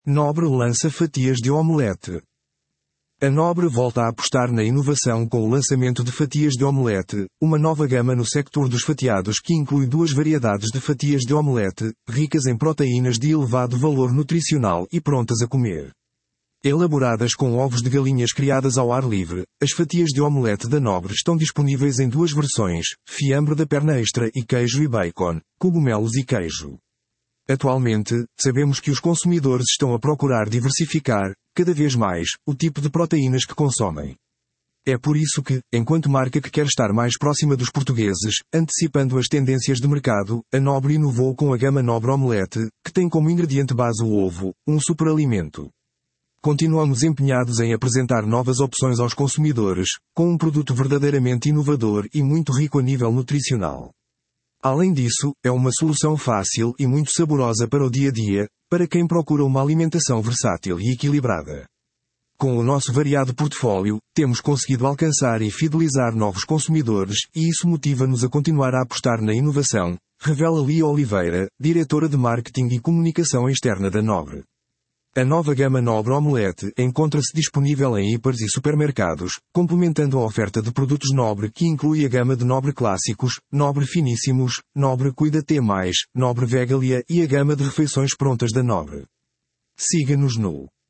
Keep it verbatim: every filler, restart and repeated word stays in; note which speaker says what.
Speaker 1: Nobre lança fatias de omelete. A Nobre volta a apostar na inovação com o lançamento de fatias de omelete, uma nova gama no sector dos fatiados que inclui duas variedades de fatias de omelete, ricas em proteínas de elevado valor nutricional e prontas a comer. Elaboradas com ovos de galinhas criadas ao ar livre, as fatias de omelete da Nobre estão disponíveis em duas versões, fiambre da perna extra e queijo e bacon, cogumelos e queijo. Atualmente, sabemos que os consumidores estão a procurar diversificar, cada vez mais, o tipo de proteínas que consomem. É por isso que, enquanto marca que quer estar mais próxima dos portugueses, antecipando as tendências de mercado, a Nobre inovou com a gama Nobre Omelete, que tem como ingrediente base o ovo, um superalimento. Continuamos empenhados em apresentar novas opções aos consumidores, com um produto verdadeiramente inovador e muito rico a nível nutricional. Além disso, é uma solução fácil e muito saborosa para o dia-a-dia, para quem procura uma alimentação versátil e equilibrada. Com o nosso variado portfólio, temos conseguido alcançar e fidelizar novos consumidores, e isso motiva-nos a continuar a apostar na inovação, revela Lia Oliveira, diretora de Marketing e Comunicação Externa da Nobre. A nova gama Nobre Omelete encontra-se disponível em hiper e supermercados, complementando a oferta de produtos Nobre que inclui a gama de Nobre Clássicos, Nobre Finíssimos, Nobre Cuida T mais, Nobre Vegalia e a gama de refeições prontas da Nobre. Siga-nos no